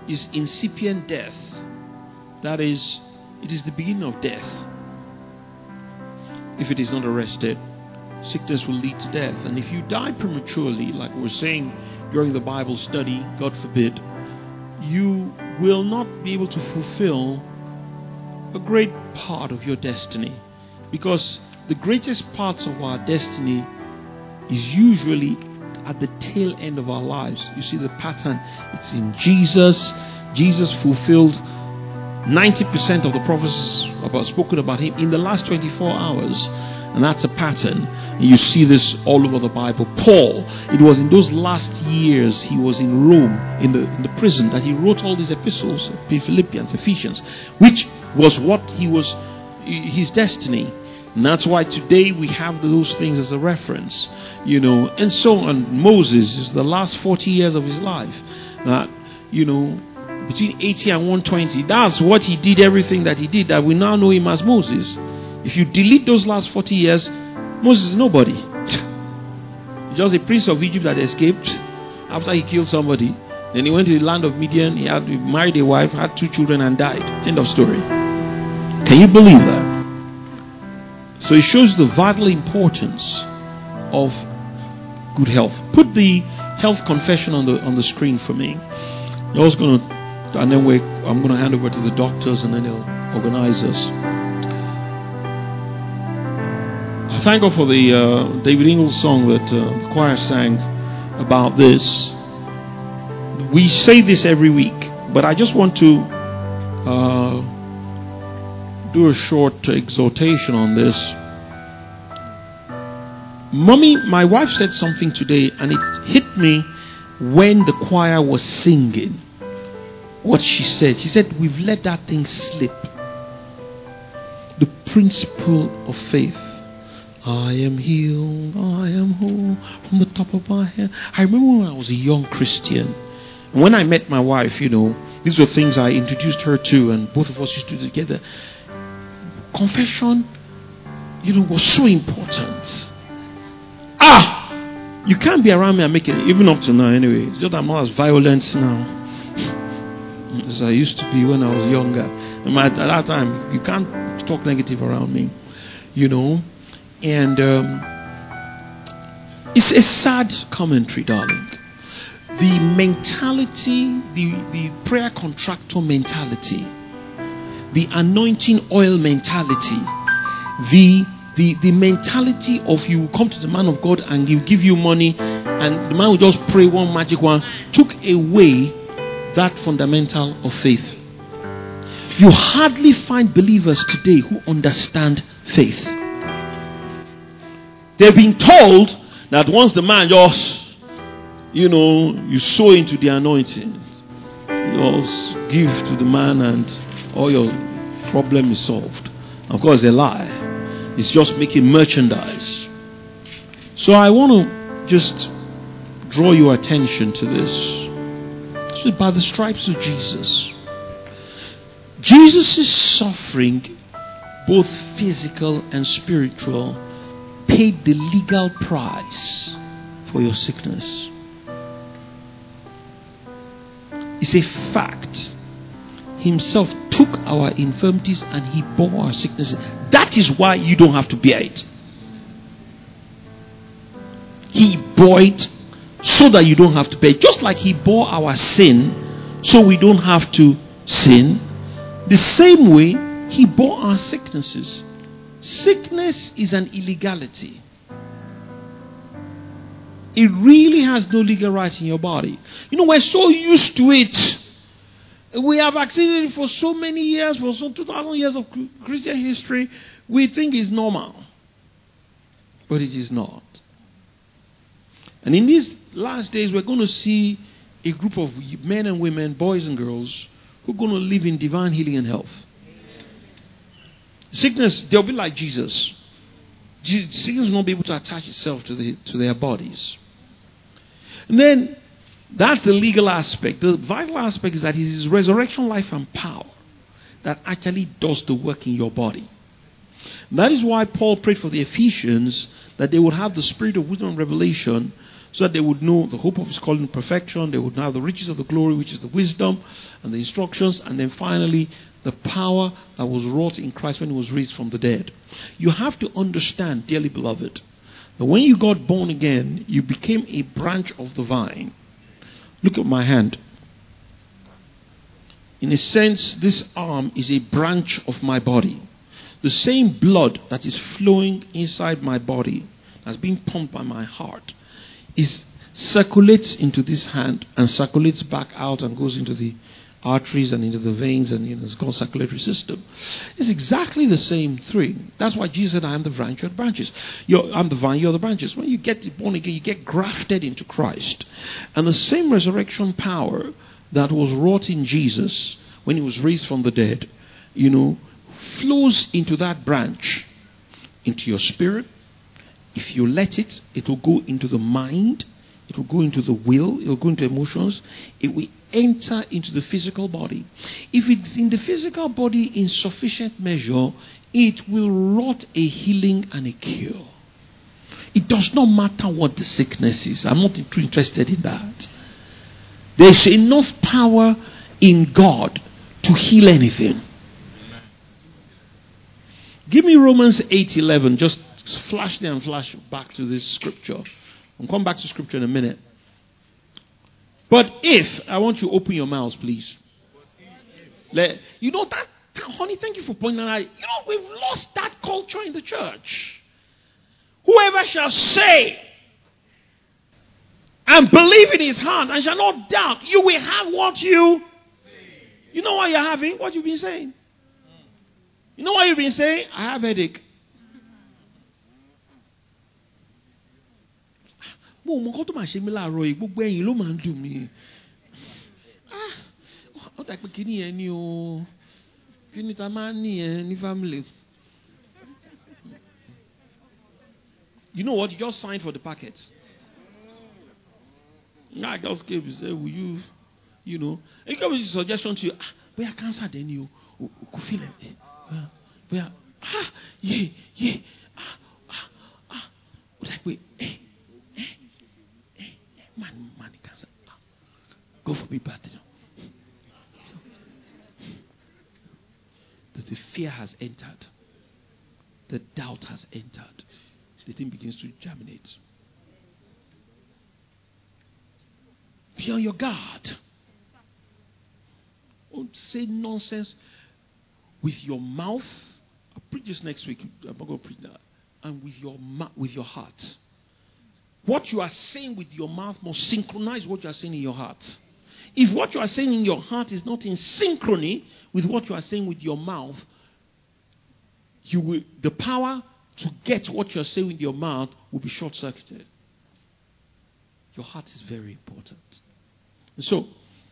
is incipient death. That is, it is the beginning of death. If it is not arrested, sickness will lead to death. And if you die prematurely, like we were saying during the Bible study, God forbid, you will not be able to fulfill a great part of your destiny. Because the greatest parts of our destiny is usually at the tail end of our lives. You see the pattern. It's in Jesus. Jesus fulfilled 90% of the prophecies spoken about him in the last 24 hours. And that's a pattern. And you see this all over the Bible. Paul, it was in those last years he was in Rome, in the prison, that he wrote all these epistles, Philippians, Ephesians, which was what his destiny. And that's why today we have those things as a reference, and so on. Moses is the last 40 years of his life. Between 80 and 120, that's what he did, everything that he did, that we now know him as Moses. If you delete those last 40 years, Moses is nobody. Just a prince of Egypt that escaped after he killed somebody. Then he went to the land of Midian, he married a wife, had 2 children and died. End of story. Can you believe that? So it shows the vital importance of good health. Put the health confession on the screen for me. You're also going to, and then I'm going to hand over to the doctors, and then they'll organize us. I thank God for the David Ingalls song that the choir sang about this. We say this every week, but I just want to do a short exhortation on this. Mommy, my wife said something today, and it hit me when the choir was singing. What she said, we've let that thing slip. The principle of faith. I am healed, I am whole from the top of my head. I remember when I was a young Christian, and when I met my wife, these were things I introduced her to, and both of us used to do together. Confession, was so important. You can't be around me and make it, even up to now anyway. It's just I'm not as violent now as I used to be when I was younger. And at that time, you can't talk negative around me, And it's a sad commentary, darling. The mentality, the prayer contractor mentality, the anointing oil mentality, the mentality of you come to the man of God and he'll give you money and the man will just pray one magic one, took away that fundamental of faith. You hardly find believers today who understand faith. They've been told that once the man just, you sow into the anointing, you just give to the man and all your problem is solved. Of course, a lie. It's just making merchandise. So I want to just draw your attention to this. So by the stripes of Jesus, Jesus' suffering, both physical and spiritual, paid the legal price for your sickness. It's a fact. Himself took our infirmities and he bore our sicknesses. That is why you don't have to bear it. He bore it so that you don't have to bear it. Just like he bore our sin so we don't have to sin. The same way he bore our sicknesses. Sickness is an illegality. It really has no legal right in your body. We're so used to it. We have accepted it for so many years, for some 2,000 years of Christian history. We think it's normal. But it is not. And in these last days, we're going to see a group of men and women, boys and girls, who are going to live in divine healing and health. Sickness, they'll be like Jesus. Sickness will not be able to attach itself to their bodies. And then, that's the legal aspect. The vital aspect is that it is his resurrection life and power that actually does the work in your body. And that is why Paul prayed for the Ephesians that they would have the spirit of wisdom and revelation so that they would know the hope of his calling, perfection. They would know the riches of the glory, which is the wisdom and the instructions, and then finally the power that was wrought in Christ when he was raised from the dead. You have to understand, dearly beloved, that when you got born again, you became a branch of the vine. Look at my hand. In a sense, this arm is a branch of my body. The same blood that is flowing inside my body, that's being pumped by my heart, circulates into this hand and circulates back out and goes into the arteries and into the veins, and it's called circulatory system. It's exactly the same thing. That's why Jesus said, I am the branch, you're the branches. I'm the vine, you're the branches. When you get born again, you get grafted into Christ. And the same resurrection power that was wrought in Jesus when he was raised from the dead, flows into that branch, into your spirit. If you let it, it will go into the mind, it will go into the will, it will go into emotions, it will enter into the physical body. If it's in the physical body in sufficient measure, it will wrought a healing and a cure. It does not matter what the sickness is. I'm not too interested in that. There's enough power in God to heal anything. Give me Romans 8:11. Just flash there and flash back to this scripture. I'll come back to scripture in a minute. But if, I want you to open your mouths, please. That, honey, thank you for pointing that out. We've lost that culture in the church. Whoever shall say and believe in his heart and shall not doubt, you will have what you see. You know what you're having? What you've been saying. You know what you've been saying? I have headache. You know what? You just signed for the packet. I just came and said, will you, it comes with a suggestion to you, but I cancer then you could feel it. Like, wait, man, cancer. Go for me, bad. The fear has entered. The doubt has entered. The thing begins to germinate. Be on your guard. Don't say nonsense with your mouth. I'll preach this next week. I'm not going to preach that. And with your heart. What you are saying with your mouth must synchronize what you are saying in your heart. If what you are saying in your heart is not in synchrony with what you are saying with your mouth, the power to get what you are saying with your mouth will be short-circuited. Your heart is very important. And so,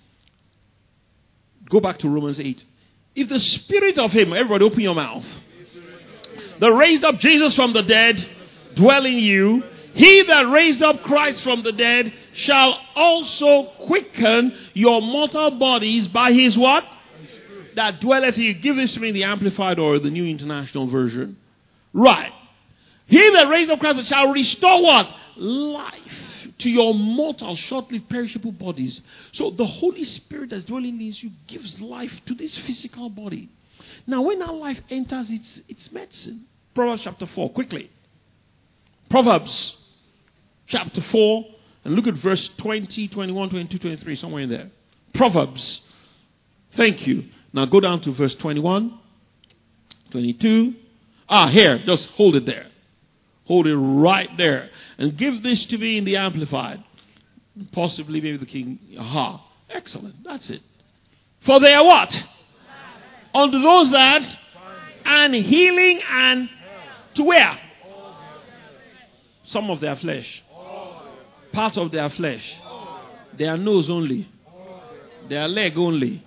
go back to Romans 8. If the spirit of him, everybody open your mouth, that raised up Jesus from the dead dwell in you, he that raised up Christ from the dead shall also quicken your mortal bodies by his what? That dwelleth in you. Give this to me in the Amplified or the New International Version. Right. He that raised up Christ shall restore what? Life to your mortal, short-lived, perishable bodies. So the Holy Spirit that's dwelling in you gives life to this physical body. Now when that life enters its medicine. Proverbs chapter 4, quickly. Proverbs chapter 4, and look at verse 20, 21, 22, 23, somewhere in there. Proverbs. Thank you. Now go down to verse 21, 22. Here, just hold it there. Hold it right there. And give this to me in the Amplified. Possibly maybe the King. Aha. Excellent. That's it. For they are what? Unto those that and healing and to where? Some of their flesh. Part of their flesh. Their nose only. Their leg only.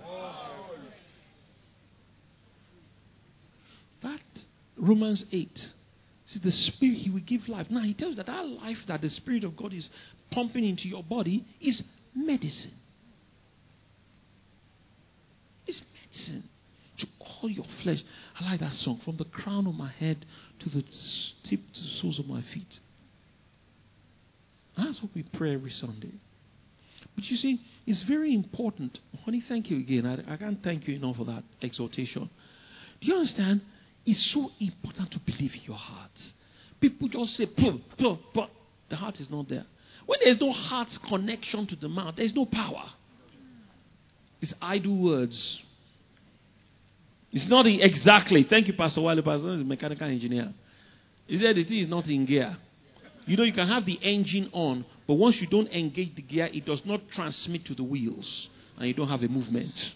That Romans 8. See, the Spirit, he will give life. Now, he tells you that life that the Spirit of God is pumping into your body is medicine. It's medicine to all your flesh. I like that song. From the crown of my head to the tip to the soles of my feet. That's what we pray every Sunday. But you see, it's very important. Honey, thank you again. I can't thank you enough for that exhortation. Do you understand? It's so important to believe in your heart. People just say, but the heart is not there. When there's no heart's connection to the mouth, there's no power. It's idle words. It's not exactly. Thank you, Pastor Wiley. Pastor is a mechanical engineer. He said the thing is not in gear. You know, you can have the engine on, but once you don't engage the gear, it does not transmit to the wheels, and you don't have a movement.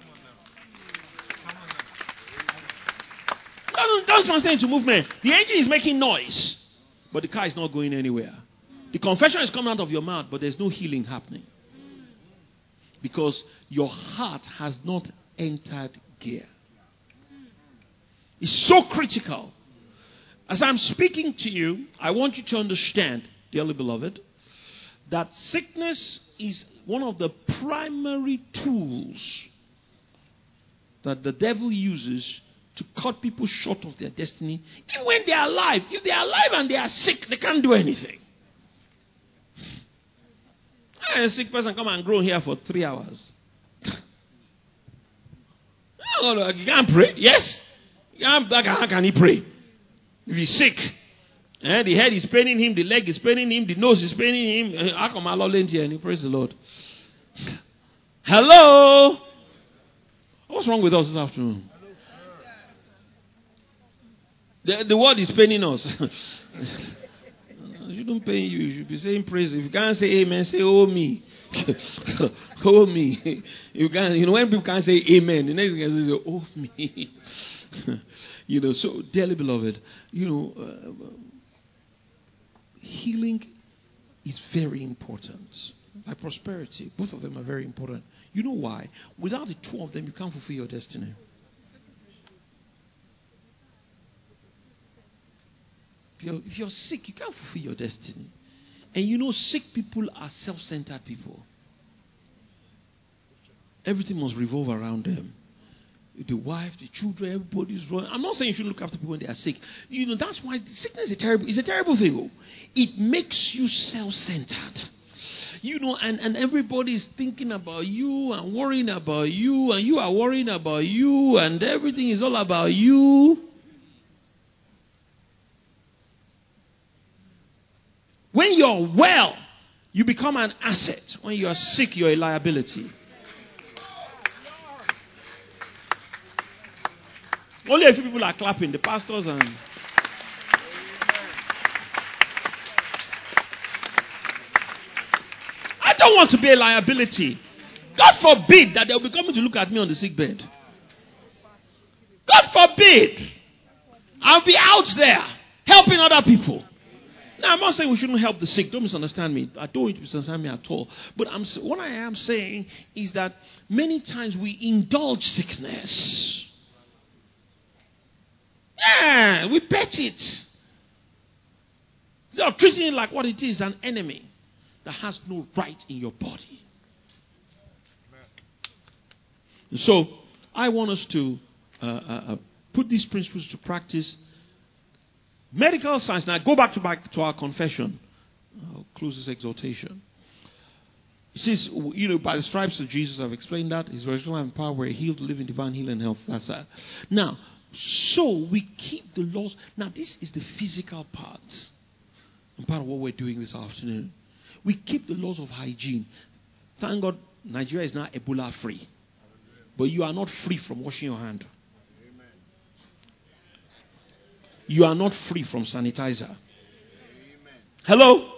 Don't translate into movement. The engine is making noise, but the car is not going anywhere. The confession is coming out of your mouth, but there's no healing happening. Because your heart has not entered gear. It's so critical. As I'm speaking to you, I want you to understand, dearly beloved, that sickness is one of the primary tools that the devil uses to cut people short of their destiny. Even when they are alive. If they are alive and they are sick, they can't do anything. A sick person come and groan here for 3 hours. You can't pray. Yes. How can he pray? If he's sick, the head is paining him, the leg is paining him, the nose is paining him. How come Allah lent here and he praise the Lord? Hello? What's wrong with us this afternoon? The word is paining us. You don't pain you. You should be saying praise. If you can't say amen, say oh me. Oh me. You can't, when people can't say amen, the next thing is say oh me. So dearly beloved, healing is very important. Like prosperity, both of them are very important. You know why? Without the two of them, you can't fulfill your destiny. If you're sick, you can't fulfill your destiny. And sick people are self-centered people. Everything must revolve around them. The wife, the children, everybody's running. I'm not saying you should look after people when they are sick. That's why sickness is a terrible thing. It makes you self-centered. And everybody is thinking about you and worrying about you, and you are worrying about you, and everything is all about you. When you're well, you become an asset. When you are sick, you're a liability. Only a few people are clapping, the pastors and... I don't want to be a liability. God forbid that they'll be coming to look at me on the sick bed. God forbid. I'll be out there helping other people. Now, I'm not saying we shouldn't help the sick. Don't misunderstand me. I don't want you to misunderstand me at all. But what I am saying is that many times we indulge sickness. Yeah, we pet it. They are treating it like what it is, an enemy that has no right in your body. So, I want us to put these principles to practice. Medical science. Now, go back to our confession. I'll close this exhortation. It says, by the stripes of Jesus, I've explained that. His resurrection and power were healed, live in divine healing and health. That's that. Now, so we keep the laws. Now, this is the physical part. And part of what we're doing this afternoon. We keep the laws of hygiene. Thank God, Nigeria is now Ebola free. But you are not free from washing your hand. You are not free from sanitizer. Hello?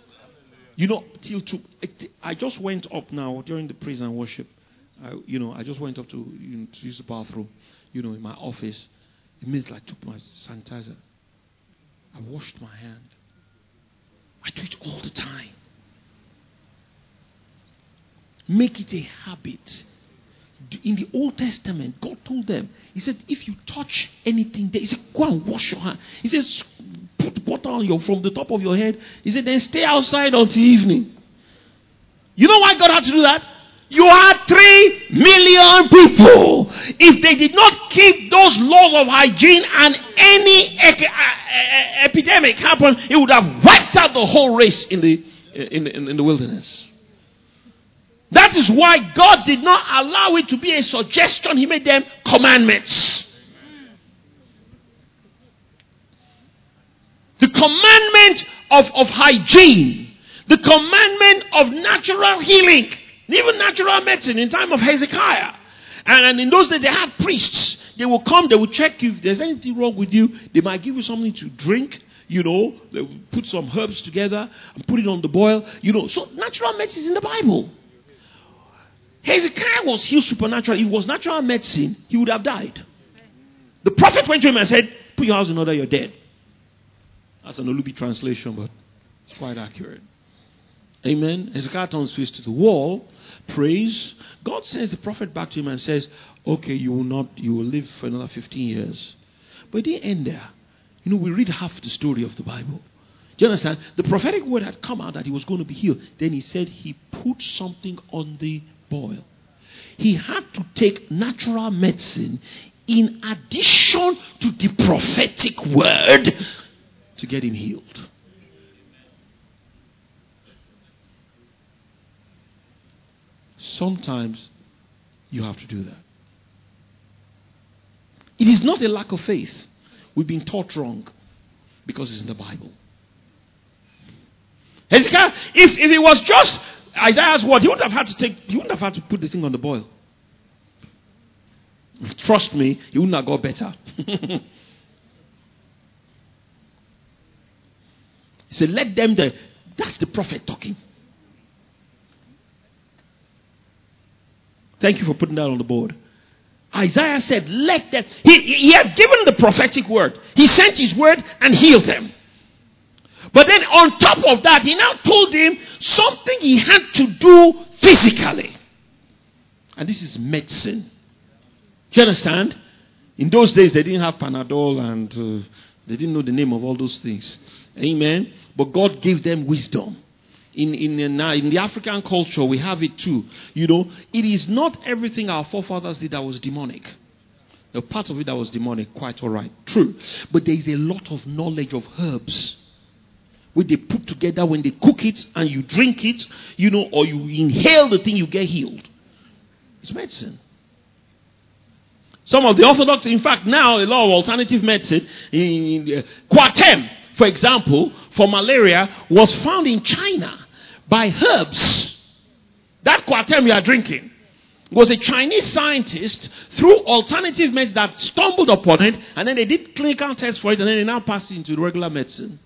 I just went up now during the praise and worship. I just went up to use the bathroom, in my office. Immediately I took my sanitizer. I washed my hand. I do it all the time. Make it a habit. In the Old Testament, God told them, He said, if you touch anything there, He said, go and wash your hand. He says, put water on from the top of your head. He said, then stay outside until evening. You know why God had to do that? You had 3 million people. If they did not keep those laws of hygiene and any epidemic happened, it would have wiped out the whole race in in the wilderness. That is why God did not allow it to be a suggestion. He made them commandments. The commandment of hygiene. The commandment of natural healing. Even natural medicine in time of Hezekiah. And in those days they had priests. They will come, they will check if there's anything wrong with you. They might give you something to drink. They will put some herbs together and put it on the boil. So natural medicine is in the Bible. Hezekiah was healed supernaturally. If it was natural medicine, he would have died. The prophet went to him and said, put your house in order, you're dead. That's an Olubi translation, but it's quite accurate. Amen. Hezekiah turns his face to the wall, prays. God sends the prophet back to him and says, okay, you will live for another 15 years. But it didn't end there. We read half the story of the Bible. Do you understand? The prophetic word had come out that he was going to be healed. Then he said he put something on the boil. He had to take natural medicine in addition to the prophetic word to get him healed. Sometimes you have to do that. It is not a lack of faith. We've been taught wrong because it's in the Bible. Hezekiah, if it was just Isaiah's word, he wouldn't have had to put the thing on the boil. Trust me, he wouldn't have got better. He said, let them there. That's the prophet talking. Thank you for putting that on the board. Isaiah said, let them. He had given the prophetic word. He sent his word and healed them. But then on top of that, he now told him something he had to do physically. And this is medicine. Do you understand? In those days, they didn't have Panadol and they didn't know the name of all those things. Amen. But God gave them wisdom. In the African culture, we have it too. It is not everything our forefathers did that was demonic. The part of it that was demonic, quite all right. True. But there is a lot of knowledge of herbs. Where they put together when they cook it and you drink it, or you inhale the thing, you get healed. It's medicine. Some of the Orthodox, in fact, now a lot of alternative medicine, Coartem, for example, for malaria, was found in China by herbs. That Coartem you are drinking was a Chinese scientist through alternative medicine that stumbled upon it, and then they did clinical tests for it, and then they now passed it into regular medicine.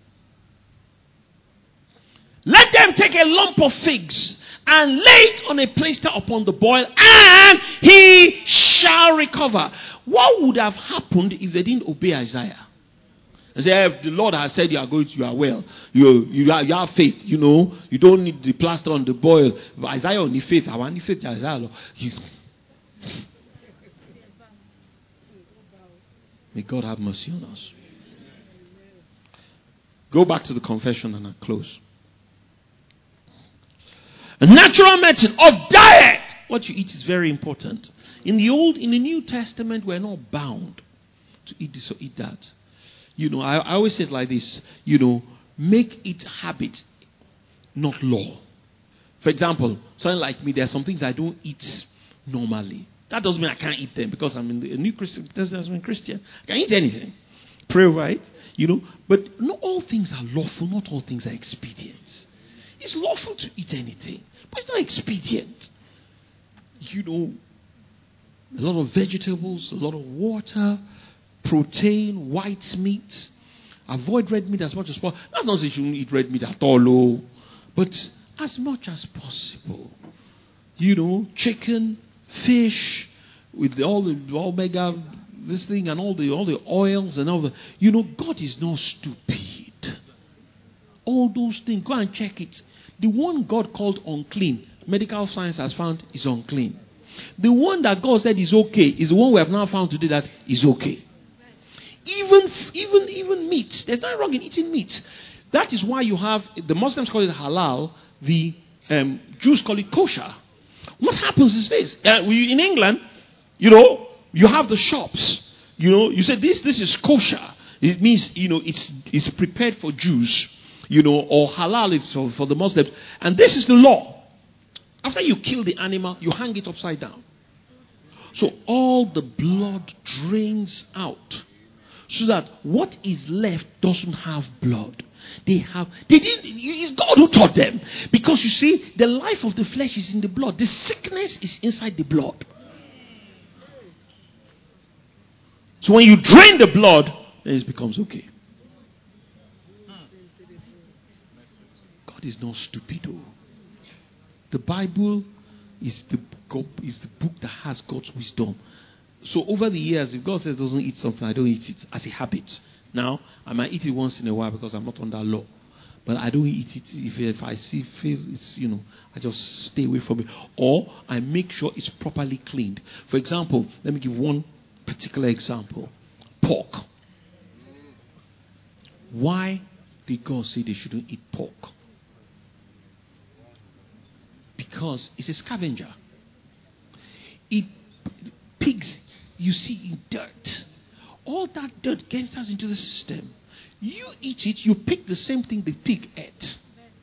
Let them take a lump of figs and lay it on a plaster upon the boil, and he shall recover. What would have happened if they didn't obey Isaiah? And say, if the Lord has said you are well, you have faith, you don't need the plaster on the boil. Isaiah only faith. I want faith. Isaiah. May God have mercy on us. Go back to the confession and I close. A natural medicine of diet. What you eat is very important. In the New Testament, we're not bound to eat this or eat that. I always say it like this. Make it habit, not law. For example, someone like me, there are some things I don't eat normally. That doesn't mean I can't eat them because I'm a new Christian. Doesn't mean Christian. I can eat anything. Pray right, But not all things are lawful. Not all things are expedient. It's lawful to eat anything, but it's not expedient. A lot of vegetables, a lot of water, protein, white meat. Avoid red meat as much as possible. Not that you shouldn't eat red meat at all, but as much as possible. Chicken, fish, with all the omega, this thing, and all the oils and all the. God is not stupid. All those things, go and check it. The one God called unclean, medical science has found is unclean. The one that God said is okay is the one we have now found today that is okay. Even meat. There's nothing wrong in eating meat. That is why you have, the Muslims call it halal, the Jews call it kosher. What happens is this. In England, you have the shops. You say this is kosher. It means, it's prepared for Jews. or halal is for the Muslims. And this is the law. After you kill the animal, you hang it upside down. So all the blood drains out, so that what is left doesn't have blood. It's God who taught them. Because you see, the life of the flesh is in the blood. The sickness is inside the blood. So when you drain the blood, then it becomes okay. God is not stupid, though. The Bible is the book that has God's wisdom. So over the years, if God says doesn't eat something, I don't eat it as a habit. Now, I might eat it once in a while because I'm not under law. But I don't eat it if I feel it's, I just stay away from it. Or I make sure it's properly cleaned. For example, let me give one particular example. Pork. Why did God say they shouldn't eat pork? Because it's a scavenger. Pigs, you see in dirt. All that dirt enters into the system. You eat it, you pick the same thing the pig ate.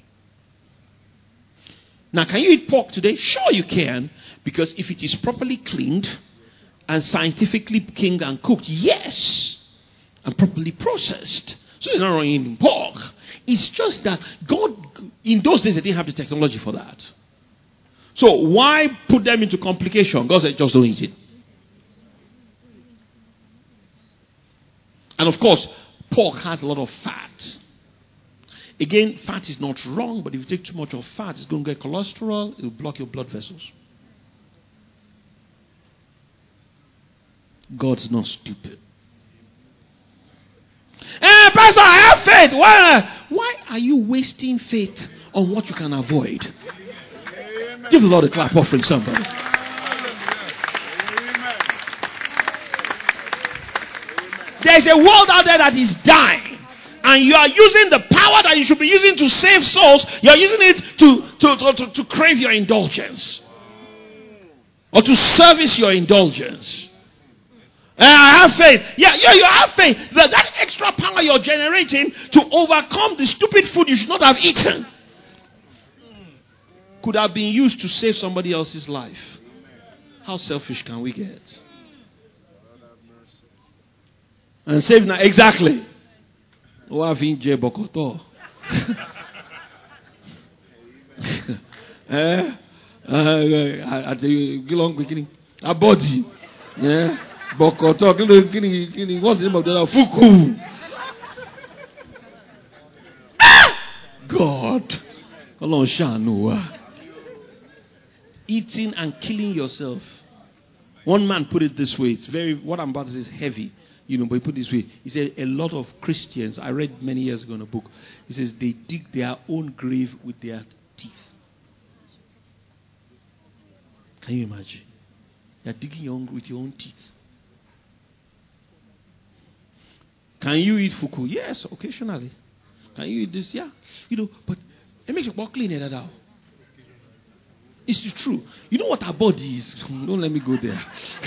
Now, can you eat pork today? Sure you can. Because if it is properly cleaned and scientifically cleaned and cooked, yes. And properly processed. So you're not wrong eating pork. It's just that God, in those days, they didn't have the technology for that. So why put them into complication? God said, just don't eat it. And of course, pork has a lot of fat. Again, fat is not wrong, but if you take too much of fat, it's going to get cholesterol. It will block your blood vessels. God's not stupid. Hey, Pastor, I have faith. Why are you wasting faith on what you can avoid? Amen. Give the Lord a clap offering, somebody. There's a world out there that is dying. And you are using the power that you should be using to save souls. You are using it to crave your indulgence. Or to service your indulgence. I have faith. Yeah, you have faith. That extra power you're generating to overcome the stupid food you should not have eaten could have been used to save somebody else's life. How selfish can we get? And save now. Exactly. Bokoto. A body. Yeah. Bokoto. What's the name of the Fuku? God. Eating and killing yourself. One man put it this way. It's what I'm about to say is heavy. But he put it this way. He said a lot of Christians, I read many years ago in a book, he says they dig their own grave with their teeth. Can you imagine? You're digging with your own teeth. Can you eat fuku? Yes, occasionally. Can you eat this? Yeah. But it makes your body clean that out. It's the truth. You know what our body is? Don't let me go there.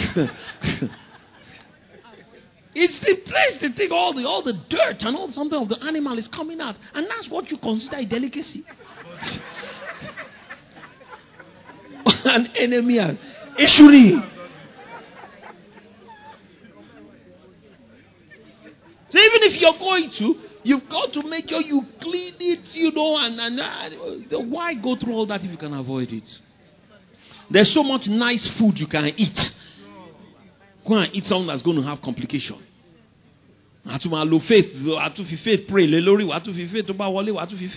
It's the place they think all the dirt and all something of the animal is coming out. And that's what you consider a delicacy. An enemy. Ishuri. So even if you're going to, you've got to make sure you clean it, and why go through all that if you can avoid it? There's so much nice food you can eat. Go and eat something that's going to have complication. Faith, pray. The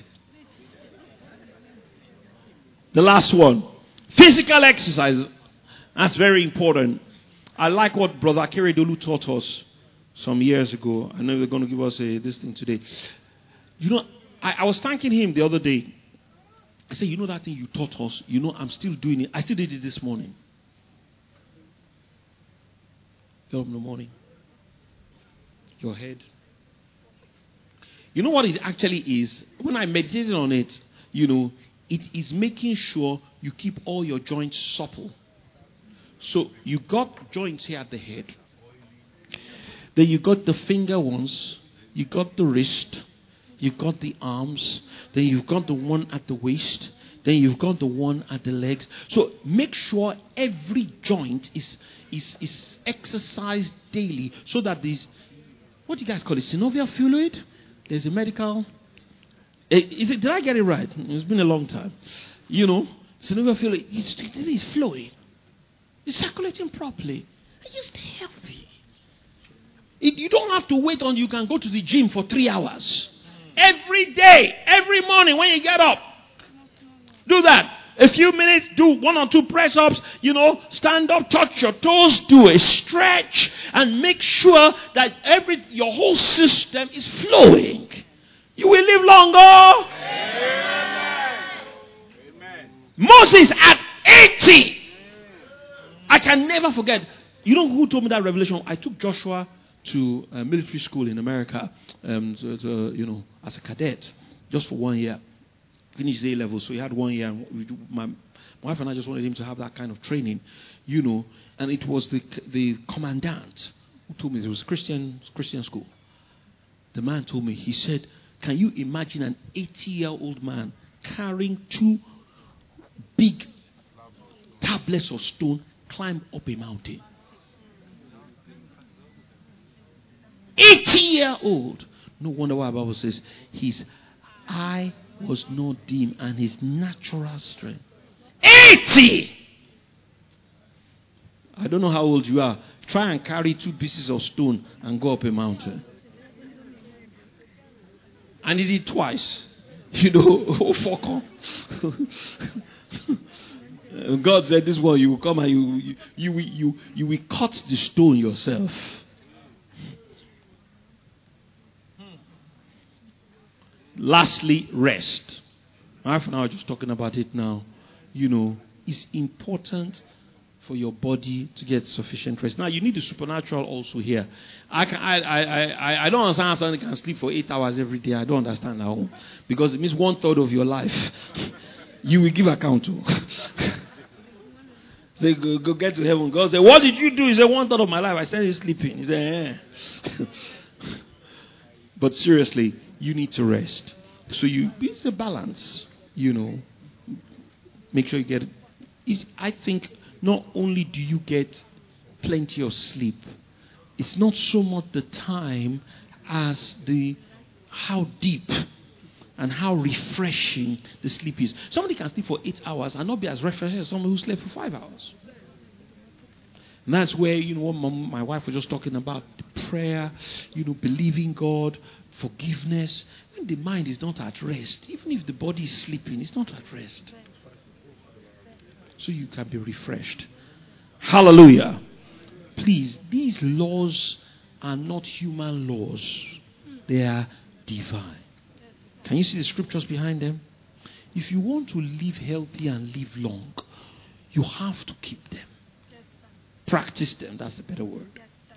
last one. Physical exercise. That's very important. I like what Brother Akeredolu taught us some years ago. I know they're going to give us this thing today. I was thanking him the other day. I said, that thing you taught us, I'm still doing it. I still did it this morning. Get up in the morning. Your head. You know what it actually is? When I meditated on it, it is making sure you keep all your joints supple. So you got joints here at the head. Then you got the finger ones. You got the wrist. You've got the arms. Then you've got the one at the waist. Then you've got the one at the legs. So make sure every joint is exercised daily so that these, what do you guys call it? Synovial fluid? There's a medical. Did I get it right? It's been a long time. Synovial fluid is flowing. It's circulating properly. And you stay healthy. You don't have to wait until you can go to the gym for 3 hours. Every day, every morning when you get up, do that. A few minutes, do 1 or 2 press-ups, stand up, touch your toes, do a stretch, and make sure that your whole system is flowing. You will live longer. Amen. Moses at 80. I can never forget. You know who told me that revelation? I took Joshua to military school in America, as a cadet, just for 1 year. Finished A level, so he had 1 year. My wife and I just wanted him to have that kind of training, And it was the commandant who told me it was Christian school. The man told me, he said, "Can you imagine an 80-year-old man carrying 2 big tablets of stone climb up a mountain?" 80-year-old. No wonder why the Bible says his eye was not dim and his natural strength. 80! I don't know how old you are. Try and carry 2 pieces of stone and go up a mountain. And he did twice. God said, "This one you will come and you will cut the stone yourself." Lastly, rest. My wife and I are just talking about it now. It's important for your body to get sufficient rest. Now, you need the supernatural also here. I don't understand how someone can sleep for 8 hours every day. I don't understand how. Because it means 1/3 of your life you will give account to. Say, go get to heaven. God said, "What did you do?" He said, 1/3 of my life. I said, "He's sleeping." He said, But seriously, you need to rest. So it's a balance, Make sure you get it. I think not only do you get plenty of sleep, it's not so much the time as how deep and how refreshing the sleep is. Somebody can sleep for 8 hours and not be as refreshing as someone who slept for 5 hours. And that's where, what my wife was just talking about, prayer, believing God, forgiveness. When the mind is not at rest, even if the body is sleeping, it's not at rest. So you can be refreshed. Hallelujah. Please, these laws are not human laws. They are divine. Can you see the scriptures behind them? If you want to live healthy and live long, you have to keep them. Practice them. That's the better word.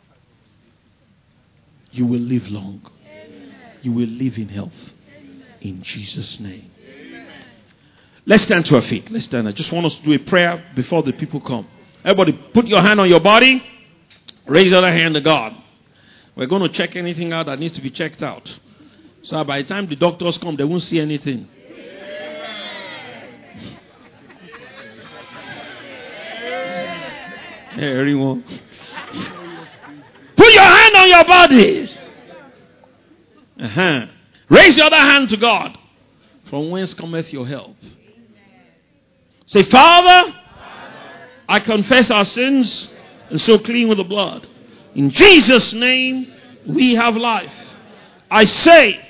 You will live long. You will live in health. In Jesus' name. Let's stand to our feet. Let's stand. I just want us to do a prayer before the people come. Everybody, put your hand on your body. Raise your other hand to God. We're going to check anything out that needs to be checked out. So by the time the doctors come, they won't see anything. Hey, everyone. Put your hand on your body. Raise your other hand to God. From whence cometh your help? Say, Father, I confess our sins and so clean with the blood. In Jesus' name, we have life. I say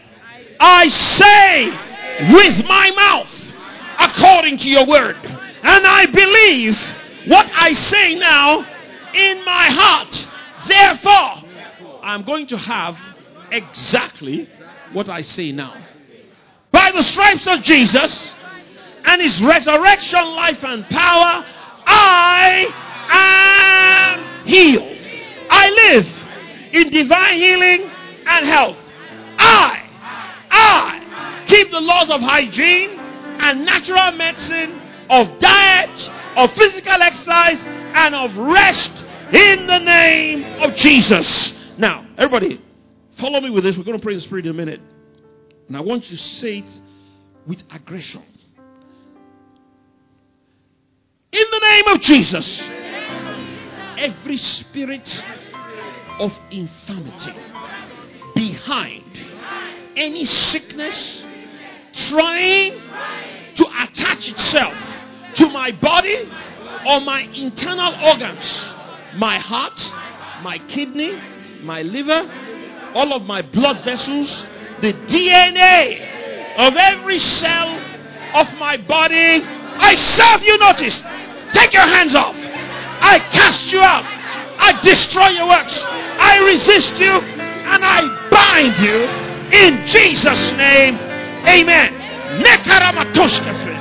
with my mouth, according to your word. And I believe what I say now in my heart. Therefore, I'm going to have exactly what I say now. By the stripes of Jesus and his resurrection, life and power, I am healed. I live in divine healing and health. I keep the laws of hygiene and natural medicine, of diet, of physical exercise, and of rest in the name of Jesus. Now, everybody, follow me with this. We're going to pray in the Spirit in a minute. And I want you to say it with aggression. In the name of Jesus, every spirit of infirmity behind any sickness trying to attach itself to my body or my internal organs, my heart, my kidney, my liver, all of my blood vessels, the DNA of every cell of my body, I serve you notice. Take your hands off. I cast you out. I destroy your works. I resist you and I bind you in Jesus' name. Amen. Nekaramatoshka fres.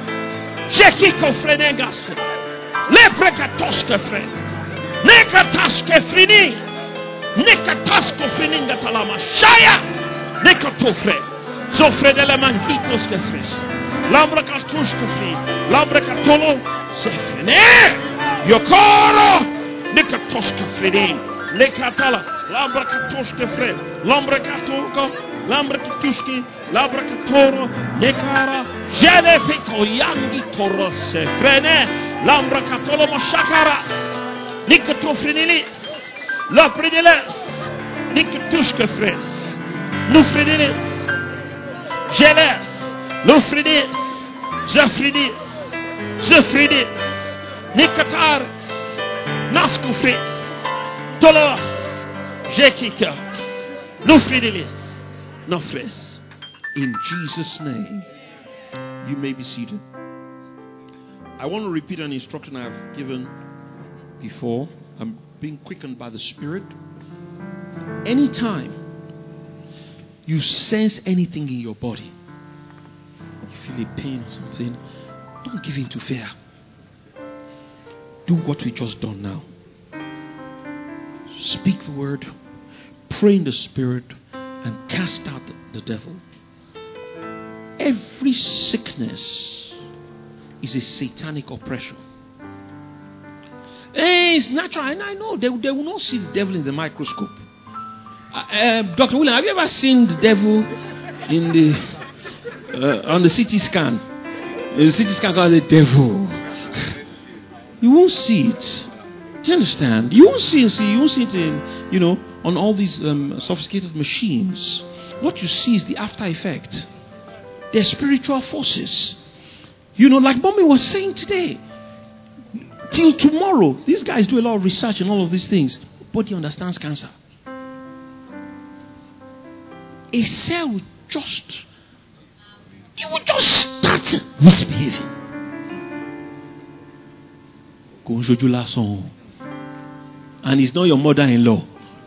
Jekiko frenegas. Leprekatoshka fre. Nekataske frini. Nekatasko frininga talama. Shaya. Nekatofre. Zofre de la manquitoske fres. Lambra katushka fri. Lambra katolo. Sefrene. Yokoro. Nekatoshka frini. Nekatala. Lambra katoshke fre. Lambra katoko. Lambra katushki. Lambra katoro. Nekara. Jelefiko yangi toro sefrene. Lambra katolo mashakara. Nikatofrinilis. Lafridiles. Nikatushke fres. Nufridilis. Jeles. Lufridis. Zafridis. Zafridis. Nikataris. Naskufris. Tolos. Jekika. Nufridilis. Nofres. In Jesus' name, you may be seated. I want to repeat an instruction I have given before. I'm being quickened by the Spirit. Anytime you sense anything in your body, you feel a pain or something, don't give in to fear. Do what we just done now. Speak the word, pray in the Spirit, and cast out the devil. Every sickness is a satanic oppression. It's natural, and I know they will not see the devil in the microscope. Dr. William, have you ever seen the devil in the on the CT scan? The CT scan calls the devil. You won't see it. Do you understand? You won't see it in, on all these sophisticated machines. What you see is the after effect. They're spiritual forces. Like Mommy was saying today. Till tomorrow, these guys do a lot of research and all of these things. Body understands cancer. A cell will just start misbehaving. And it's not your mother-in-law.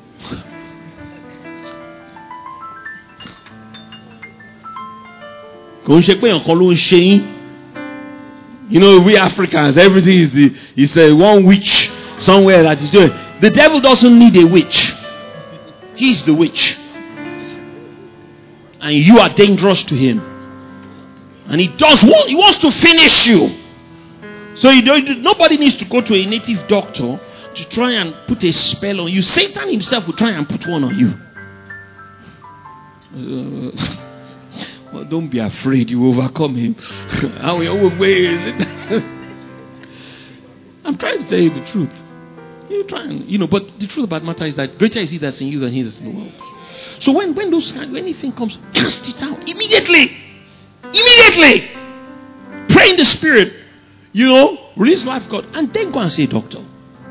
We Africans, everything is one witch somewhere that is doing. The devil doesn't need a witch. He's the witch. And you are dangerous to him. And he wants to finish you. So nobody needs to go to a native doctor to try and put a spell on you. Satan himself will try and put one on you. Well, don't be afraid, you overcome him. How way is it? I'm trying to tell you the truth. You try and, but the truth about the matter is that greater is he that's in you than he that's in the world. So when anything comes, cast it out immediately. Immediately. Pray in the Spirit. Release life, God, and then go and see a doctor.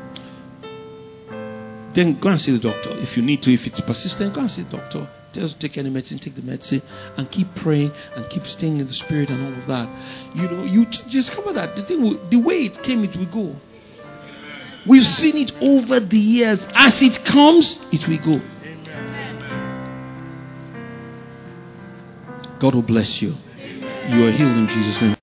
Then go and see the doctor. If you need to, if it's persistent, go and see the doctor. Just take any medicine, take the medicine, and keep praying and keep staying in the Spirit and all of that. You discover that the way it came, it will go. We've seen it over the years. As it comes, it will go. God will bless you. You are healed in Jesus' name.